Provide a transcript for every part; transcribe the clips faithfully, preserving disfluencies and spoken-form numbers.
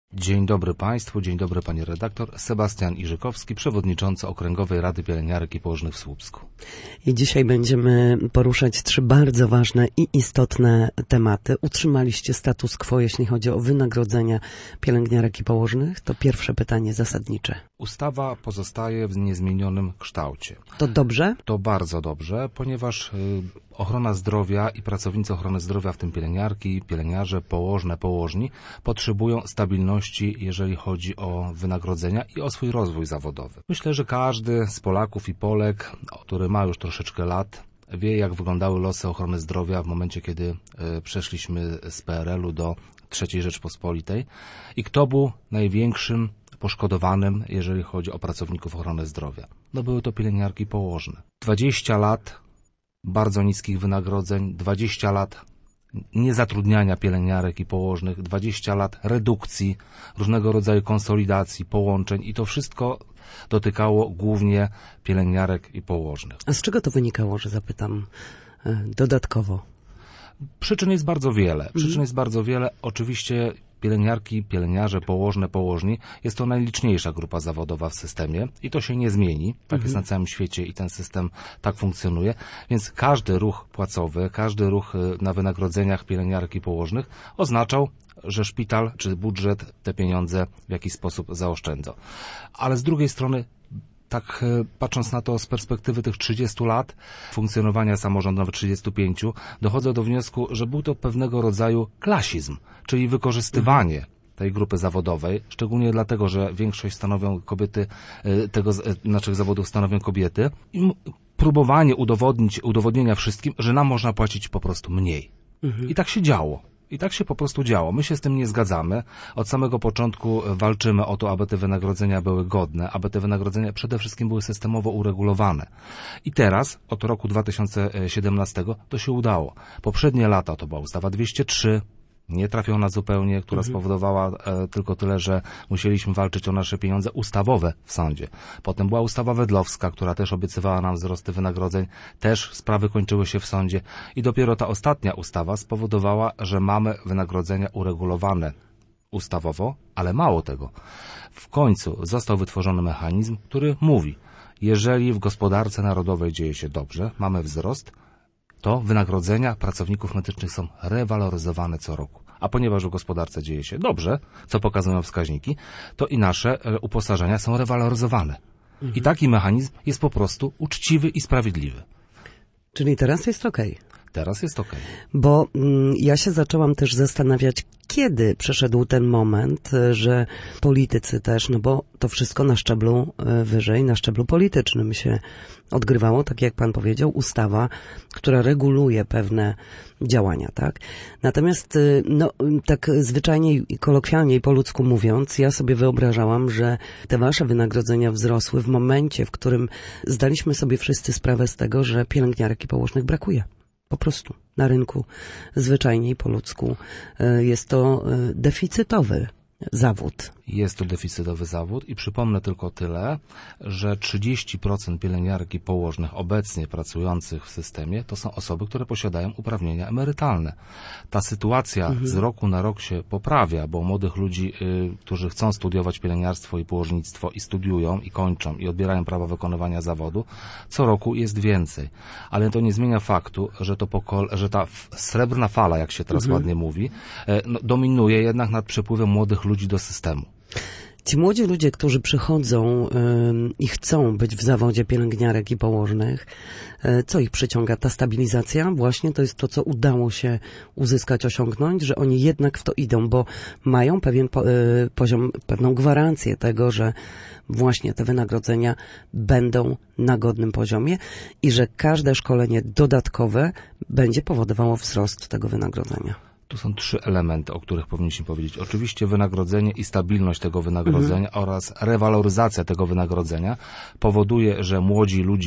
Dzień dobry Państwu, dzień dobry Pani redaktor. Sebastian Iżykowski, przewodniczący Okręgowej Rady Pielęgniarek i Położnych w Słupsku. I dzisiaj będziemy poruszać trzy bardzo ważne i istotne tematy. Utrzymaliście status quo, jeśli chodzi o wynagrodzenia pielęgniarek i położnych? To pierwsze pytanie zasadnicze. Ustawa pozostaje w niezmienionym kształcie. To dobrze? To bardzo dobrze, ponieważ y, ochrona zdrowia i pracownicy ochrony zdrowia, w tym pielęgniarki, pielęgniarze, położne, położni, potrzebują stabilności, jeżeli chodzi o wynagrodzenia i o swój rozwój zawodowy. Myślę, że każdy z Polaków i Polek, który ma już troszeczkę lat, wie, jak wyglądały losy ochrony zdrowia w momencie, kiedy y, przeszliśmy z P R L-u do trzeciej Rzeczpospolitej i kto był największym poszkodowanym, jeżeli chodzi o pracowników ochrony zdrowia. No były to pielęgniarki położne. dwadzieścia lat bardzo niskich wynagrodzeń, dwadzieścia lat niezatrudniania pielęgniarek i położnych, dwadzieścia lat redukcji, różnego rodzaju konsolidacji, połączeń i to wszystko dotykało głównie pielęgniarek i położnych. A z czego to wynikało, że zapytam dodatkowo? Przyczyn jest bardzo wiele. Przyczyn mm. jest bardzo wiele. Oczywiście pielęgniarki, pielęgniarze, położne, położni jest to najliczniejsza grupa zawodowa w systemie i to się nie zmieni. Tak mm. jest na całym świecie i ten system tak funkcjonuje. Więc każdy ruch płacowy, każdy ruch na wynagrodzeniach pielęgniarek i położnych oznaczał, że szpital czy budżet te pieniądze w jakiś sposób zaoszczędza. Ale z drugiej strony, tak patrząc na to z perspektywy tych trzydziestu lat funkcjonowania samorządu, nawet trzydziestu pięciu, dochodzę do wniosku, że był to pewnego rodzaju klasizm, czyli wykorzystywanie tej grupy zawodowej, szczególnie dlatego, że większość stanowią kobiety, tego naszych zawodów stanowią kobiety, i próbowanie udowodnić, udowodnienia wszystkim, że nam można płacić po prostu mniej. Mhm. I tak się działo. I tak się po prostu działo. My się z tym nie zgadzamy. Od samego początku walczymy o to, aby te wynagrodzenia były godne, aby te wynagrodzenia przede wszystkim były systemowo uregulowane. I teraz, od roku dwa tysiące siedemnastego, to się udało. Poprzednie lata to była ustawa dwieście trzy, nie trafiona zupełnie, która mhm. spowodowała e, tylko tyle, że musieliśmy walczyć o nasze pieniądze ustawowe w sądzie. Potem była ustawa wedlowska, która też obiecywała nam wzrosty wynagrodzeń. Też sprawy kończyły się w sądzie. I dopiero ta ostatnia ustawa spowodowała, że mamy wynagrodzenia uregulowane ustawowo, ale mało tego. W końcu został wytworzony mechanizm, który mówi, jeżeli w gospodarce narodowej dzieje się dobrze, mamy wzrost, to wynagrodzenia pracowników medycznych są rewaloryzowane co roku. A ponieważ w gospodarce dzieje się dobrze, co pokazują wskaźniki, to i nasze uposażenia są rewaloryzowane. Mhm. I taki mechanizm jest po prostu uczciwy i sprawiedliwy. Czyli teraz jest okej. Teraz jest okej. Bo mm, ja się zaczęłam też zastanawiać, kiedy przeszedł ten moment, że politycy też, no bo to wszystko na szczeblu wyżej, na szczeblu politycznym się odgrywało, tak jak pan powiedział, ustawa, która reguluje pewne działania, tak? Natomiast, no, tak zwyczajnie i kolokwialnie i po ludzku mówiąc, ja sobie wyobrażałam, że te wasze wynagrodzenia wzrosły w momencie, w którym zdaliśmy sobie wszyscy sprawę z tego, że pielęgniarek i położnych brakuje. Po prostu na rynku zwyczajnie i po ludzku jest to deficytowy zawód. Jest to deficytowy zawód i przypomnę tylko tyle, że trzydzieści procent pielęgniarek i położnych obecnie pracujących w systemie to są osoby, które posiadają uprawnienia emerytalne. Ta sytuacja mhm. z roku na rok się poprawia, bo młodych ludzi, y, którzy chcą studiować pielęgniarstwo i położnictwo i studiują i kończą i odbierają prawo wykonywania zawodu, co roku jest więcej. Ale to nie zmienia faktu, że to pokol- że ta f- srebrna fala, jak się teraz mhm. ładnie mówi, y, no, dominuje jednak nad przepływem młodych ludzi do systemu. Ci młodzi ludzie, którzy przychodzą y, i chcą być w zawodzie pielęgniarek i położnych, y, co ich przyciąga? Ta stabilizacja? Właśnie to jest to, co udało się uzyskać, osiągnąć, że oni jednak w to idą, bo mają pewien po, y, poziom, pewną gwarancję tego, że właśnie te wynagrodzenia będą na godnym poziomie i że każde szkolenie dodatkowe będzie powodowało wzrost tego wynagrodzenia. Tu są trzy elementy, o których powinniśmy powiedzieć. Oczywiście wynagrodzenie i stabilność tego wynagrodzenia mhm. oraz rewaloryzacja tego wynagrodzenia powoduje, że młodzi ludzie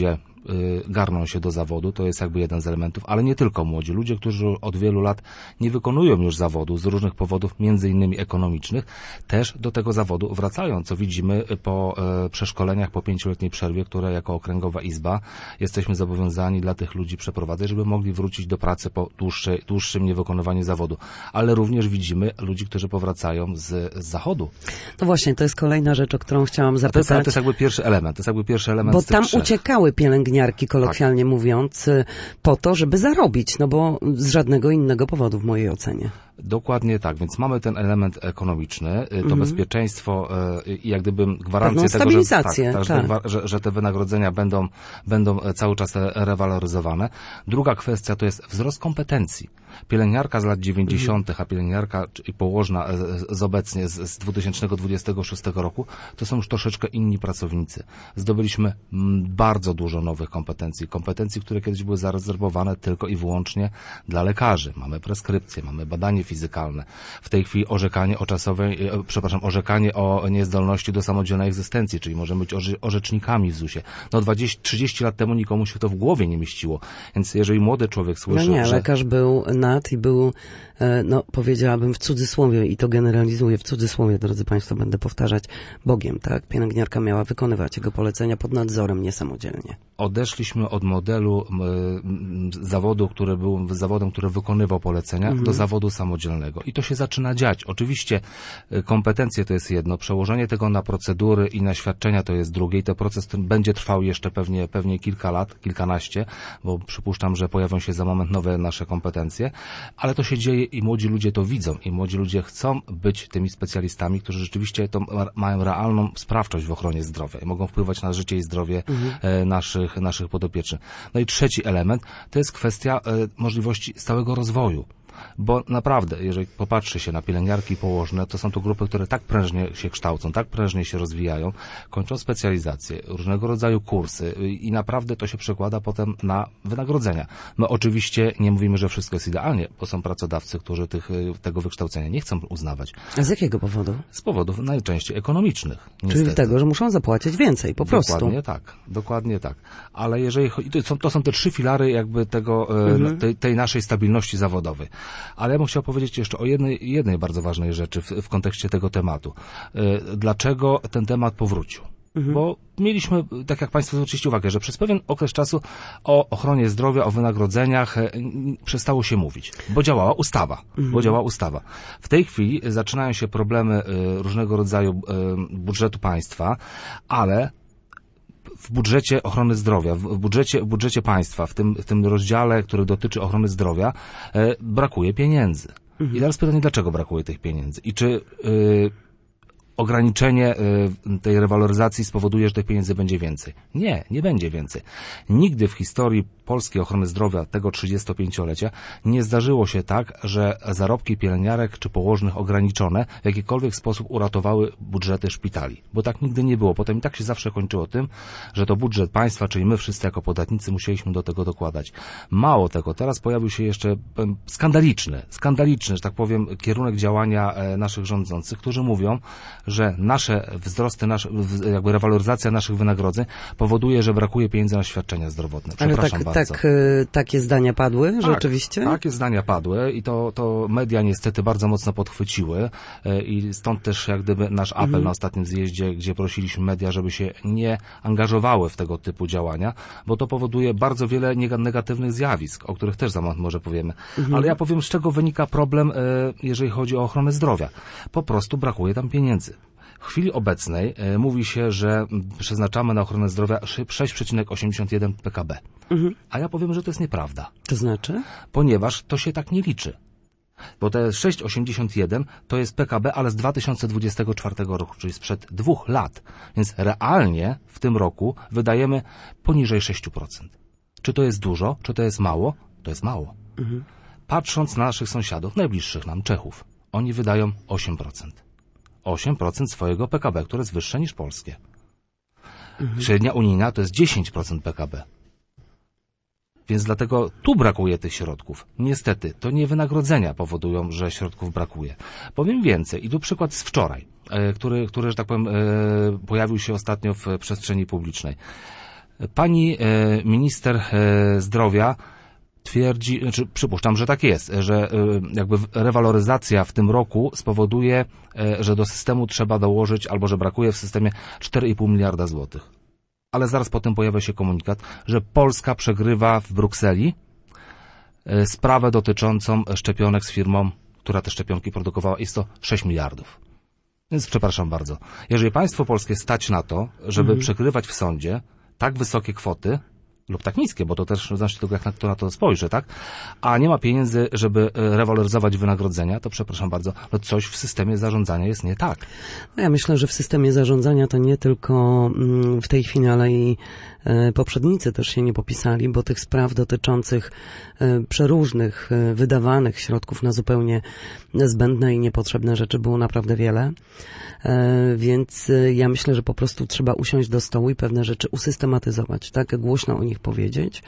garną się do zawodu, to jest jakby jeden z elementów, ale nie tylko młodzi. Ludzie, którzy od wielu lat nie wykonują już zawodu z różnych powodów, między innymi ekonomicznych, też do tego zawodu wracają, co widzimy po przeszkoleniach, po pięcioletniej przerwie, które jako Okręgowa Izba jesteśmy zobowiązani dla tych ludzi przeprowadzać, żeby mogli wrócić do pracy po dłuższej, dłuższym niewykonywaniu zawodu. Ale również widzimy ludzi, którzy powracają z, z zachodu. No właśnie, to jest kolejna rzecz, o którą chciałam zapytać. To jest, to jest jakby pierwszy element, to jest jakby pierwszy element Bo z tych tam trzech. uciekały pielęgniarki, kolokwialnie tak. mówiąc, po to, żeby zarobić, no bo z żadnego innego powodu w mojej ocenie. Dokładnie tak, więc mamy ten element ekonomiczny, to Mhm. bezpieczeństwo i jak gdyby gwarancję Pewną tego, że, stabilizację, tak, tak, tak. Że, że, że te wynagrodzenia będą, będą cały czas rewaloryzowane. Druga kwestia to jest wzrost kompetencji. Pielęgniarka z lat dziewięćdziesiątych, a pielęgniarka i położna z obecnie z, z dwa tysiące dwudziestego szóstego roku, to są już troszeczkę inni pracownicy. Zdobyliśmy bardzo dużo nowych kompetencji. Kompetencji, które kiedyś były zarezerwowane tylko i wyłącznie dla lekarzy. Mamy preskrypcje, mamy badanie fizykalne. W tej chwili orzekanie o czasowej, przepraszam, orzekanie o niezdolności do samodzielnej egzystencji, czyli możemy być orze, orzecznikami w zusie. No dwadzieścia trzydzieści lat temu nikomu się to w głowie nie mieściło. Więc jeżeli młody człowiek słyszy, no nie, że... lekarz był nad i był, no powiedziałabym w cudzysłowie, i to generalizuję w cudzysłowie, drodzy Państwo, będę powtarzać, Bogiem, tak? Pielęgniarka miała wykonywać jego polecenia pod nadzorem, nie samodzielnie. Odeszliśmy od modelu y, zawodu, który był zawodem, który wykonywał polecenia, mhm. do zawodu samodzielnego. I to się zaczyna dziać. Oczywiście y, kompetencje to jest jedno, przełożenie tego na procedury i na świadczenia to jest drugie i ten proces ten będzie trwał jeszcze pewnie, pewnie kilka lat, kilkanaście, bo przypuszczam, że pojawią się za moment nowe nasze kompetencje, ale to się dzieje i młodzi ludzie to widzą i młodzi ludzie chcą być tymi specjalistami, którzy rzeczywiście to mają realną sprawczość w ochronie zdrowia i mogą wpływać na życie i zdrowie mhm. y, naszych, naszych podopiecznych. No i trzeci element to jest kwestia y, możliwości stałego rozwoju. Bo naprawdę, jeżeli popatrzy się na pielęgniarki i położne, to są to grupy, które tak prężnie się kształcą, tak prężnie się rozwijają, kończą specjalizacje, różnego rodzaju kursy i naprawdę to się przekłada potem na wynagrodzenia. My oczywiście nie mówimy, że wszystko jest idealnie, bo są pracodawcy, którzy tych, tego wykształcenia nie chcą uznawać. A z jakiego powodu? Z powodów najczęściej ekonomicznych. Niestety. Czyli tego, że muszą zapłacić więcej, po prostu. Dokładnie tak, dokładnie tak. Ale jeżeli chodzi, to są, to są te trzy filary jakby tego, mhm. tej, tej naszej stabilności zawodowej. Ale ja bym chciał powiedzieć jeszcze o jednej, jednej bardzo ważnej rzeczy w, w kontekście tego tematu. Dlaczego ten temat powrócił? Mhm. Bo mieliśmy, tak jak Państwo zwróciliście uwagę, że przez pewien okres czasu o ochronie zdrowia, o wynagrodzeniach przestało się mówić, bo działała ustawa, mhm. bo działała ustawa. W tej chwili zaczynają się problemy różnego rodzaju budżetu państwa, ale w budżecie ochrony zdrowia, w budżecie, w budżecie państwa, w tym, w tym rozdziale, który dotyczy ochrony zdrowia, e, brakuje pieniędzy. Mhm. I teraz pytanie, dlaczego brakuje tych pieniędzy? I czy y, ograniczenie y, tej rewaloryzacji spowoduje, że tych pieniędzy będzie więcej? Nie, nie będzie więcej. Nigdy w historii polskiej ochrony zdrowia tego trzydziestopięciolecia nie zdarzyło się tak, że zarobki pielęgniarek czy położnych ograniczone w jakikolwiek sposób uratowały budżety szpitali. Bo tak nigdy nie było. Potem i tak się zawsze kończyło tym, że to budżet państwa, czyli my wszyscy jako podatnicy musieliśmy do tego dokładać. Mało tego, teraz pojawił się jeszcze skandaliczny, skandaliczny, że tak powiem, kierunek działania naszych rządzących, którzy mówią, że nasze wzrosty, nasze, jakby rewaloryzacja naszych wynagrodzeń powoduje, że brakuje pieniędzy na świadczenia zdrowotne. Przepraszam Ale tak, bardzo. Tak, takie zdania padły, tak, rzeczywiście? Takie zdania padły i to, to media niestety bardzo mocno podchwyciły i stąd też jak gdyby nasz apel mhm. na ostatnim zjeździe, gdzie prosiliśmy media, żeby się nie angażowały w tego typu działania, bo to powoduje bardzo wiele negatywnych zjawisk, o których też za moment może powiemy. Mhm. Ale ja powiem, z czego wynika problem, jeżeli chodzi o ochronę zdrowia. Po prostu brakuje tam pieniędzy. W chwili obecnej e, mówi się, że przeznaczamy na ochronę zdrowia sześć przecinek osiemdziesiąt jeden P K B. Mhm. A ja powiem, że to jest nieprawda. To znaczy? Ponieważ to się tak nie liczy. Bo te sześć przecinek osiemdziesiąt jeden to jest P K B, ale z dwa tysiące dwudziestego czwartego roku, czyli sprzed dwóch lat. Więc realnie w tym roku wydajemy poniżej sześć procent. Czy to jest dużo, czy to jest mało? To jest mało. Mhm. Patrząc na naszych sąsiadów, najbliższych nam, Czechów, oni wydają osiem procent. osiem procent swojego P K B, które jest wyższe niż polskie. Mhm. Średnia unijna to jest dziesięć procent P K B. Więc dlatego tu brakuje tych środków. Niestety, to nie wynagrodzenia powodują, że środków brakuje. Powiem więcej. I tu przykład z wczoraj, który, który że tak powiem, pojawił się ostatnio w przestrzeni publicznej. Pani e, minister e, zdrowia twierdzi, znaczy przypuszczam, że tak jest, że e, jakby rewaloryzacja w tym roku spowoduje, e, że do systemu trzeba dołożyć, albo że brakuje w systemie cztery i pół miliarda złotych. Ale zaraz potem pojawia się komunikat, że Polska przegrywa w Brukseli e, sprawę dotyczącą szczepionek z firmą, która te szczepionki produkowała. Jest to sześć miliardów. Więc przepraszam bardzo. Jeżeli państwo polskie stać na to, żeby mhm. przegrywać w sądzie tak wysokie kwoty, lub tak niskie, bo to też znaczy tego, jak na to, na to spojrzy, tak? A nie ma pieniędzy, żeby rewaloryzować wynagrodzenia, to przepraszam bardzo, no coś w systemie zarządzania jest nie tak. No ja myślę, że w systemie zarządzania to nie tylko w tej chwili, ale i poprzednicy też się nie popisali, bo tych spraw dotyczących przeróżnych, wydawanych środków na zupełnie zbędne i niepotrzebne rzeczy było naprawdę wiele. Więc ja myślę, że po prostu trzeba usiąść do stołu i pewne rzeczy usystematyzować, tak? Głośno o nich powiedzieć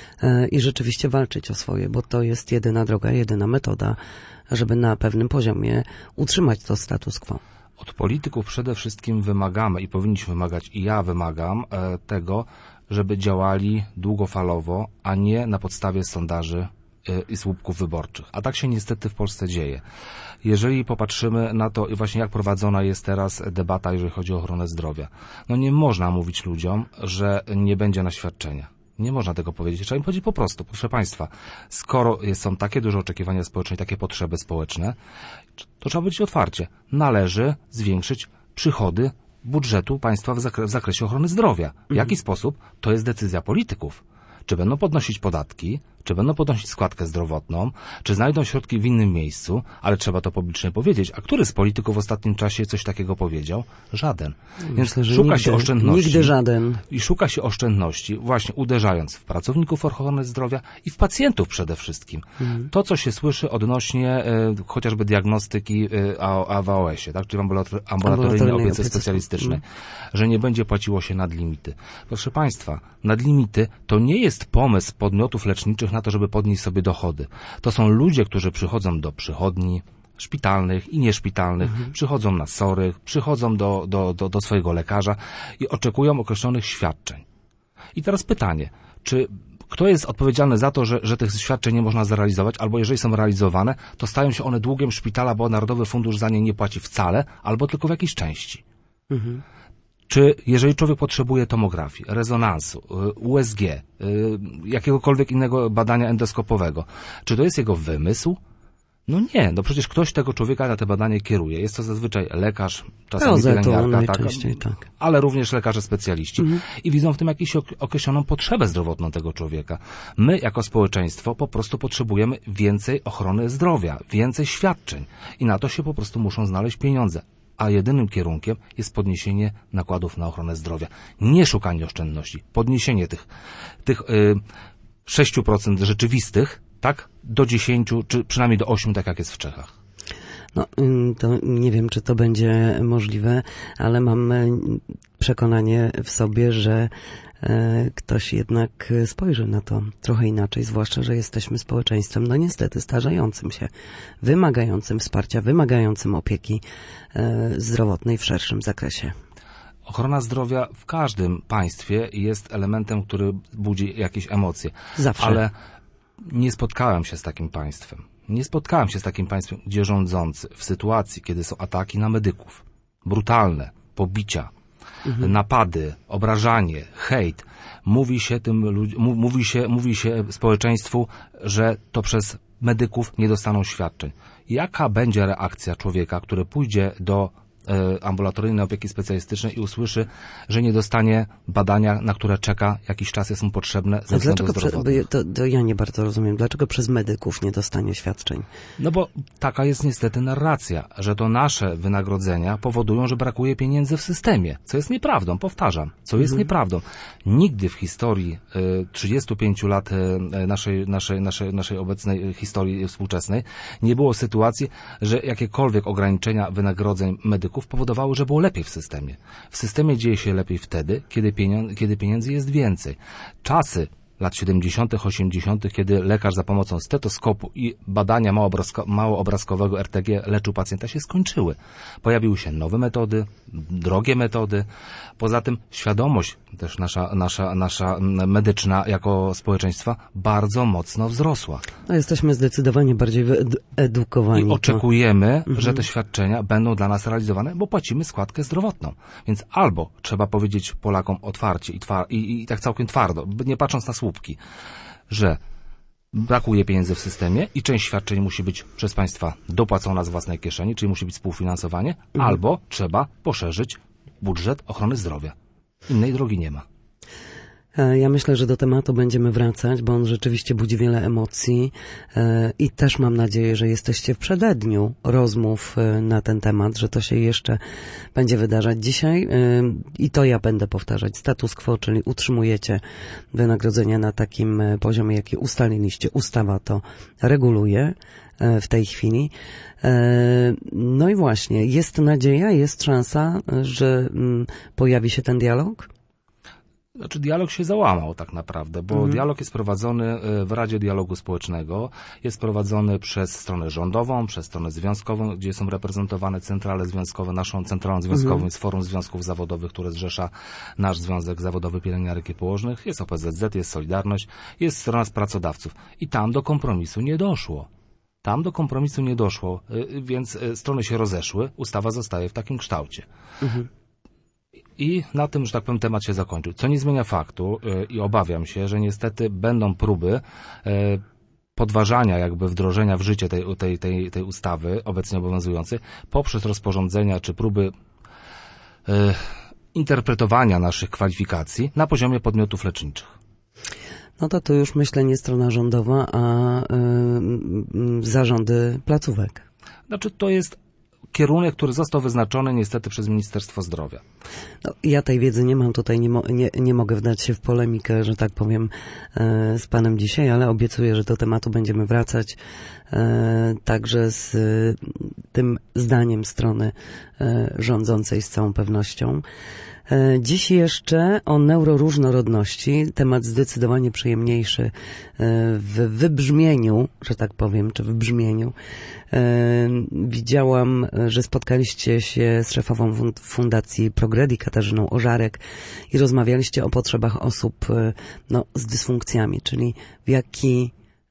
i rzeczywiście walczyć o swoje, bo to jest jedyna droga, jedyna metoda, żeby na pewnym poziomie utrzymać to status quo. Od polityków przede wszystkim wymagamy i powinniśmy wymagać, i ja wymagam e, tego, żeby działali długofalowo, a nie na podstawie sondaży e, i słupków wyborczych. A tak się niestety w Polsce dzieje. Jeżeli popatrzymy na to, właśnie jak prowadzona jest teraz debata, jeżeli chodzi o ochronę zdrowia, no nie można mówić ludziom, że nie będzie na świadczenia. Nie można tego powiedzieć. Trzeba im powiedzieć po prostu, proszę Państwa, skoro są takie duże oczekiwania społeczne i takie potrzeby społeczne, to trzeba powiedzieć otwarcie. Należy zwiększyć przychody budżetu państwa w, zakre- w zakresie ochrony zdrowia. W jaki mhm. sposób? To jest decyzja polityków. Czy będą podnosić podatki, czy będą podnosić składkę zdrowotną, czy znajdą środki w innym miejscu, ale trzeba to publicznie powiedzieć. A który z polityków w ostatnim czasie coś takiego powiedział? Żaden. Więc Myślę, szuka nigdy, się oszczędności. Nigdy żaden. I szuka się oszczędności właśnie uderzając w pracowników ochrony zdrowia i w pacjentów przede wszystkim. Mhm. To, co się słyszy odnośnie e, chociażby diagnostyki e, a w A O S-ie, tak? Czyli ambulator- ambulatoryjnej opiece specjalistycznej, mhm. że nie będzie płaciło się nadlimity. Proszę Państwa, nadlimity to nie jest pomysł podmiotów leczniczych na to, żeby podnieść sobie dochody. To są ludzie, którzy przychodzą do przychodni szpitalnych i nieszpitalnych, mhm. przychodzą na sory, przychodzą do, do, do, do swojego lekarza i oczekują określonych świadczeń. I teraz pytanie, czy kto jest odpowiedzialny za to, że, że tych świadczeń nie można zrealizować, albo jeżeli są realizowane, to stają się one długiem szpitala, bo Narodowy Fundusz za nie nie płaci wcale, albo tylko w jakiejś części. Mhm. Czy jeżeli człowiek potrzebuje tomografii, rezonansu, U S G, jakiegokolwiek innego badania endoskopowego, czy to jest jego wymysł? No nie, no przecież ktoś tego człowieka na te badanie kieruje. Jest to zazwyczaj lekarz, czasami pielęgniarka, tak, tak, ale również lekarze specjaliści mhm. i widzą w tym jakąś określoną potrzebę zdrowotną tego człowieka. My jako społeczeństwo po prostu potrzebujemy więcej ochrony zdrowia, więcej świadczeń i na to się po prostu muszą znaleźć pieniądze. A jedynym kierunkiem jest podniesienie nakładów na ochronę zdrowia. Nie szukanie oszczędności, podniesienie tych, tych yy, sześć procent rzeczywistych, tak, do dziesięć, czy przynajmniej do osiem, tak jak jest w Czechach. No, to nie wiem, czy to będzie możliwe, ale mam przekonanie w sobie, że ktoś jednak spojrzy na to trochę inaczej, zwłaszcza, że jesteśmy społeczeństwem, no niestety, starzejącym się, wymagającym wsparcia, wymagającym opieki zdrowotnej w szerszym zakresie. Ochrona zdrowia w każdym państwie jest elementem, który budzi jakieś emocje. Zawsze. Ale nie spotkałem się z takim państwem. Nie spotkałem się z takim państwem, gdzie rządzący w sytuacji, kiedy są ataki na medyków, brutalne, pobicia, mhm. napady, obrażanie, hejt, mówi się tym ludzi- mówi się, mówi się społeczeństwu, że to przez medyków nie dostaną świadczeń. Jaka będzie reakcja człowieka, który pójdzie do ambulatoryjnej opieki specjalistycznej i usłyszy, że nie dostanie badania, na które czeka, jakiś czas jest mu potrzebne ze względów zdrowotnych. To, to ja nie bardzo rozumiem. Dlaczego przez medyków nie dostanie świadczeń? No bo taka jest niestety narracja, że to nasze wynagrodzenia powodują, że brakuje pieniędzy w systemie, co jest nieprawdą, powtarzam, co jest mhm. nieprawdą. Nigdy w historii y, trzydziestu pięciu lat y, naszej, naszej, naszej, naszej obecnej historii współczesnej nie było sytuacji, że jakiekolwiek ograniczenia wynagrodzeń medyków powodowały, że było lepiej w systemie. W systemie dzieje się lepiej wtedy, kiedy, pieniądze, kiedy pieniędzy jest więcej. Czasy lat siedemdziesiątych, osiemdziesiątych, kiedy lekarz za pomocą stetoskopu i badania małoobrazko, małoobrazkowego R T G leczył pacjenta, się skończyły. Pojawiły się nowe metody, drogie metody. Poza tym świadomość też nasza, nasza, nasza medyczna jako społeczeństwa bardzo mocno wzrosła. No, jesteśmy zdecydowanie bardziej wyedukowani. I oczekujemy, to... że te świadczenia będą dla nas realizowane, bo płacimy składkę zdrowotną. Więc albo trzeba powiedzieć Polakom otwarcie i, twar- i, i tak całkiem twardo, nie patrząc na słupki, że brakuje pieniędzy w systemie i część świadczeń musi być przez państwa dopłacona z własnej kieszeni, czyli musi być współfinansowanie, mhm. albo trzeba poszerzyć budżet ochrony zdrowia. Innej drogi nie ma. Ja myślę, że do tematu będziemy wracać, bo on rzeczywiście budzi wiele emocji i też mam nadzieję, że jesteście w przededniu rozmów na ten temat, że to się jeszcze będzie wydarzać dzisiaj i to ja będę powtarzać. Status quo, czyli utrzymujecie wynagrodzenia na takim poziomie, jaki ustaliliście. Ustawa to reguluje w tej chwili. No i właśnie, jest nadzieja, jest szansa, że pojawi się ten dialog? Znaczy dialog się załamał tak naprawdę, bo mhm. dialog jest prowadzony w Radzie Dialogu Społecznego, jest prowadzony przez stronę rządową, przez stronę związkową, gdzie są reprezentowane centrale związkowe. Naszą centralą związkową mhm. jest Forum Związków Zawodowych, które zrzesza nasz Związek Zawodowy Pielęgniarek i Położnych, jest O P Z Z, jest Solidarność, jest strona z pracodawców. I tam do kompromisu nie doszło. Tam do kompromisu nie doszło, więc strony się rozeszły, ustawa zostaje w takim kształcie. Mhm. I na tym, że tak powiem, temat się zakończył. Co nie zmienia faktu yy, i obawiam się, że niestety będą próby yy, podważania jakby wdrożenia w życie tej, tej, tej, tej ustawy obecnie obowiązującej poprzez rozporządzenia czy próby yy, interpretowania naszych kwalifikacji na poziomie podmiotów leczniczych. No to tu już myślę nie strona rządowa, a yy, zarządy placówek. Znaczy to jest kierunek, który został wyznaczony niestety przez Ministerstwo Zdrowia. No, ja tej wiedzy nie mam tutaj, nie, mo, nie, nie mogę wdać się w polemikę, że tak powiem, e, z panem dzisiaj, ale obiecuję, że do tematu będziemy wracać e, także z e, tym zdaniem strony e, rządzącej z całą pewnością. Dziś jeszcze o neuroróżnorodności, temat zdecydowanie przyjemniejszy w wybrzmieniu, że tak powiem, czy w brzmieniu. Widziałam, że spotkaliście się z szefową Fundacji Progredi, Katarzyną Ożarek, i rozmawialiście o potrzebach osób no, z dysfunkcjami, czyli w jaki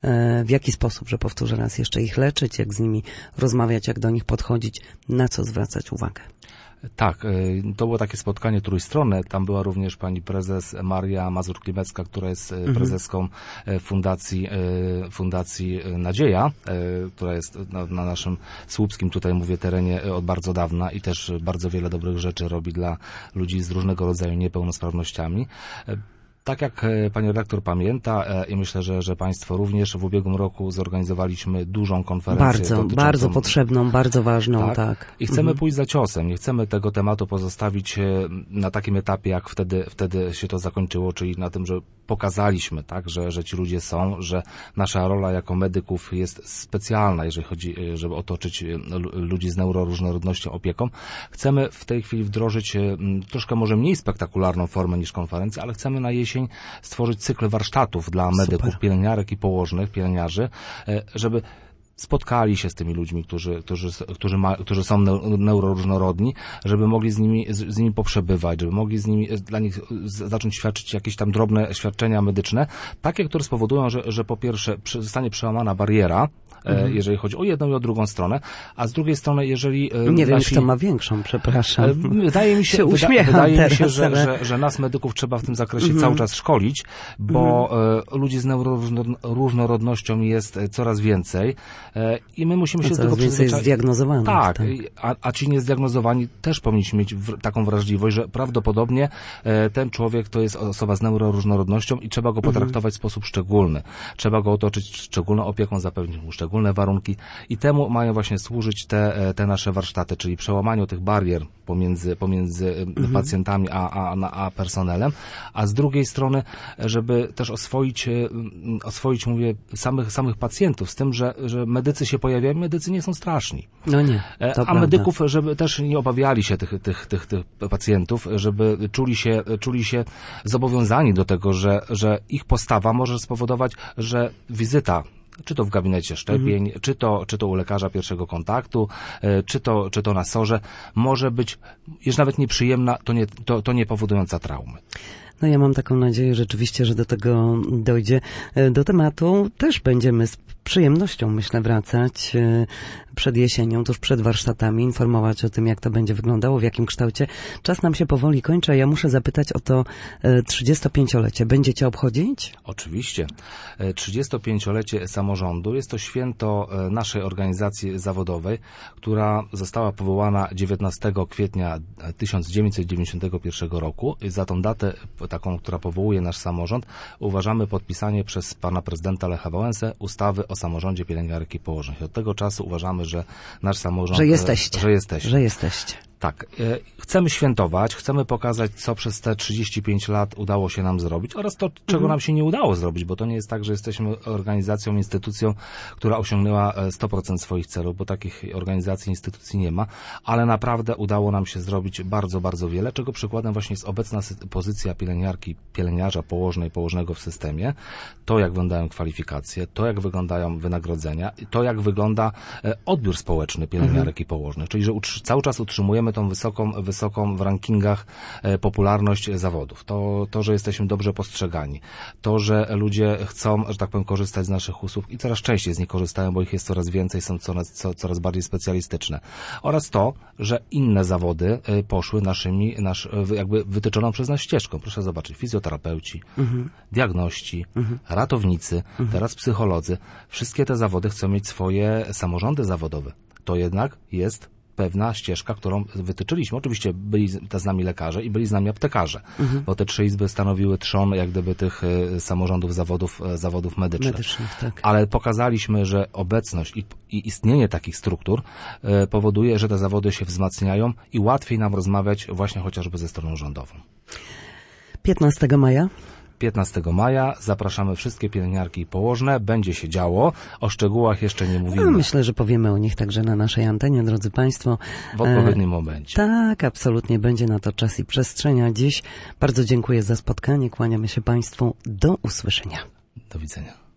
w jaki sposób, że powtórzę raz jeszcze, ich leczyć, jak z nimi rozmawiać, jak do nich podchodzić, na co zwracać uwagę. Tak, to było takie spotkanie trójstronne. Tam była również pani prezes Maria Mazur-Klimecka, która jest mhm. prezeską fundacji, fundacji Nadzieja, która jest na, na naszym słupskim, tutaj mówię, terenie od bardzo dawna i też bardzo wiele dobrych rzeczy robi dla ludzi z różnego rodzaju niepełnosprawnościami. Tak jak pani redaktor pamięta i myślę, że, że państwo również, w ubiegłym roku zorganizowaliśmy dużą konferencję. Bardzo, dotyczącą... bardzo potrzebną, bardzo ważną, tak. tak. I chcemy mhm. pójść za ciosem, nie chcemy tego tematu pozostawić na takim etapie, jak wtedy, wtedy się to zakończyło, czyli na tym, że pokazaliśmy, tak, że, że ci ludzie są, że nasza rola jako medyków jest specjalna, jeżeli chodzi, żeby otoczyć ludzi z neuroróżnorodnością opieką. Chcemy w tej chwili wdrożyć troszkę może mniej spektakularną formę niż konferencja, ale chcemy na jesień stworzyć cykl warsztatów dla medyków, Super. pielęgniarek i położnych, pielęgniarzy, żeby spotkali się z tymi ludźmi, którzy, którzy, którzy, ma, którzy są neuroróżnorodni, żeby mogli z nimi, z, z nimi poprzebywać, żeby mogli z nimi, dla nich zacząć świadczyć jakieś tam drobne świadczenia medyczne, takie, które spowodują, że, że po pierwsze zostanie przełamana bariera, mhm. jeżeli chodzi o jedną i o drugą stronę, a z drugiej strony, jeżeli... Nie wiem, kto ma większą, przepraszam. Wydaje mi się, się wyda, wydaje mi się że, ale... że, że nas medyków trzeba w tym zakresie mhm. cały czas szkolić, bo mhm. ludzi z neuroróżnorodnością jest coraz więcej. I my musimy się do tego przyzwyczaić. Jest zdiagnozowanych. Tak, tak. A, a ci niezdiagnozowani też powinniśmy mieć w, taką wrażliwość, że prawdopodobnie e, ten człowiek to jest osoba z neuroróżnorodnością i trzeba go potraktować w sposób szczególny. Trzeba go otoczyć szczególną opieką, zapewnić mu szczególne warunki i temu mają właśnie służyć te, te nasze warsztaty, czyli przełamaniu tych barier pomiędzy, pomiędzy mhm. pacjentami a, a, a personelem, a z drugiej strony, żeby też oswoić, oswoić mówię, samych, samych pacjentów z tym, że, że medycy medycy się pojawiają, medycy nie są straszni. No nie, to A prawda. medyków, żeby też nie obawiali się tych, tych, tych, tych pacjentów, żeby czuli się, czuli się zobowiązani do tego, że, że ich postawa może spowodować, że wizyta czy to w gabinecie szczepień, mhm. czy to, czy to u lekarza pierwszego kontaktu, czy to, czy to na sorze, może być, już nawet nieprzyjemna, to nie, to, to nie powodująca traumy. No ja mam taką nadzieję rzeczywiście, że do tego dojdzie. Do tematu też będziemy z przyjemnością, myślę, wracać przed jesienią, tuż przed warsztatami, informować o tym, jak to będzie wyglądało, w jakim kształcie. Czas nam się powoli kończy, a ja muszę zapytać o to trzydziestopięciolecie. Będziecie obchodzić? Oczywiście. trzydziestopięciolecie samorządu jest to święto naszej organizacji zawodowej, która została powołana dziewiętnastego kwietnia tysiąc dziewięćset dziewięćdziesiątego pierwszego roku. Za tą datę, taką, która powołuje nasz samorząd, uważamy podpisanie przez pana prezydenta Lecha Wałęsę ustawy o samorządzie pielęgniarek i położnych. Od tego czasu uważamy, że nasz samorząd... Że jesteście. Że jesteście. Że jesteście. Tak. Chcemy świętować, chcemy pokazać, co przez te trzydzieści pięć lat udało się nam zrobić oraz to, czego mhm. nam się nie udało zrobić, bo to nie jest tak, że jesteśmy organizacją, instytucją, która osiągnęła sto procent swoich celów, bo takich organizacji, instytucji nie ma, ale naprawdę udało nam się zrobić bardzo, bardzo wiele, czego przykładem właśnie jest obecna pozycja pielęgniarki, pielęgniarza, położnej, położnego w systemie, to jak wyglądają kwalifikacje, to jak wyglądają wynagrodzenia, to jak wygląda odbiór społeczny pielęgniarek mhm. i położnych, czyli że cały czas utrzymujemy tą wysoką, wysoką w rankingach e, popularność zawodów. To, to, że jesteśmy dobrze postrzegani. To, że ludzie chcą, że tak powiem, korzystać z naszych usług i coraz częściej z nich korzystają, bo ich jest coraz więcej, są coraz, co, coraz bardziej specjalistyczne. Oraz to, że inne zawody e, poszły naszymi, nasz, jakby wytyczoną przez nas ścieżką. Proszę zobaczyć, fizjoterapeuci, mhm. diagności, mhm. ratownicy, mhm. teraz psycholodzy. Wszystkie te zawody chcą mieć swoje samorządy zawodowe. To jednak jest pewna ścieżka, którą wytyczyliśmy. Oczywiście byli z nami lekarze i byli z nami aptekarze, mhm. bo te trzy izby stanowiły trzon jak gdyby tych samorządów zawodów, zawodów medycznych. medycznych tak. Ale pokazaliśmy, że obecność i, i istnienie takich struktur e, powoduje, że te zawody się wzmacniają i łatwiej nam rozmawiać właśnie chociażby ze stroną rządową. piętnastego maja? piętnastego maja zapraszamy wszystkie pielęgniarki i położne. Będzie się działo. O szczegółach jeszcze nie mówimy. No, myślę, że powiemy o nich także na naszej antenie, drodzy Państwo. W odpowiednim e, momencie. Tak, absolutnie. Będzie na to czas i przestrzeń. Dziś bardzo dziękuję za spotkanie. Kłaniamy się Państwu. Do usłyszenia. Do widzenia.